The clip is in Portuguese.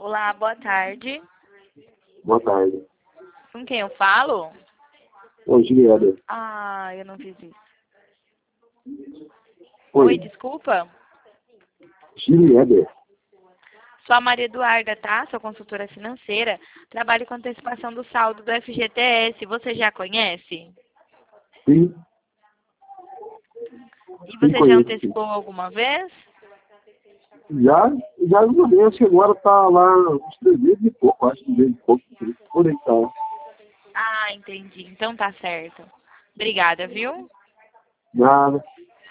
Olá, boa tarde. Boa tarde. Com quem eu falo? Oi, Juliana. Ah, eu não fiz isso. Oi, Oi, desculpa. Juliana. Sou a Maria Eduarda, tá? Sou consultora financeira. Trabalho com antecipação do saldo do FGTS. Você já conhece? Sim, E sim, você já conheço. Sim. antecipou alguma vez? Já uma vez, que agora tá lá uns 300 e pouco, acho que 200 e pouco, por aí tá. Ah, entendi. Então tá certo. Obrigada, viu? Nada.